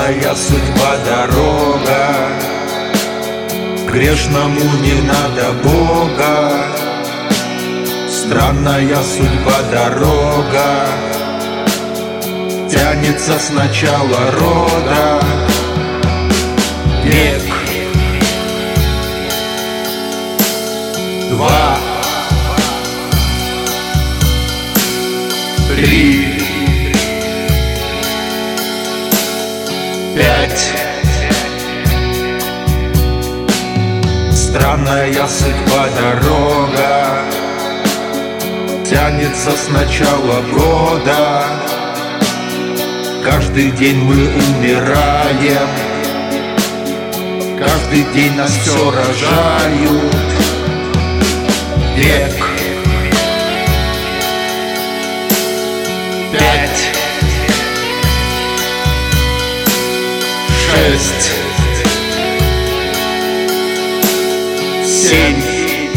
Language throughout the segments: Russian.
Странная судьба дорога, грешному не надо Бога. Странная судьба дорога, тянется с начала рода. Век, два, три, пять. Странная судьба дорога, тянется с начала года. Каждый день мы умираем, каждый день нас все рожают. Век, пять, шесть, семь.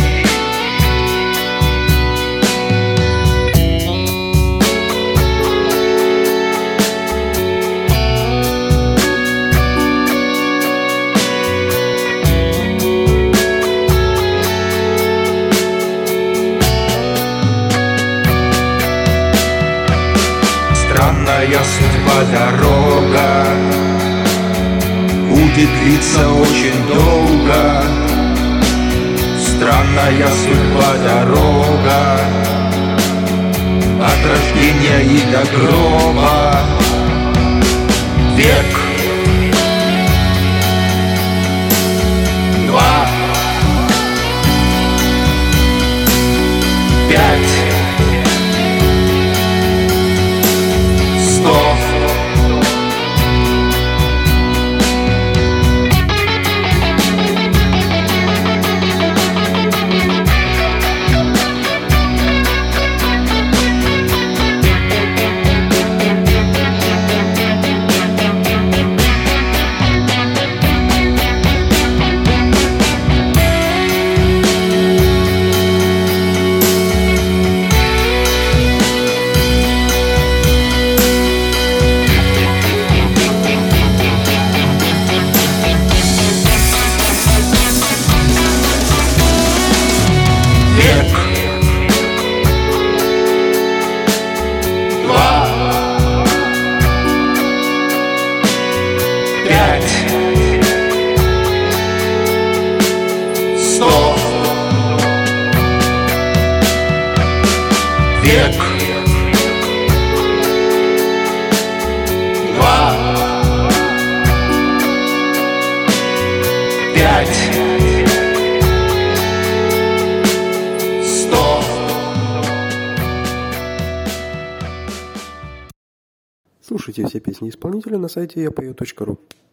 Странная судьба дорога, будет длиться очень долго. Странная судьба дорога, от рождения и до гроба. Век, два, пять, 100. Век, два, пять, 100. Слушайте все песни исполнителя на сайте yapою.ru.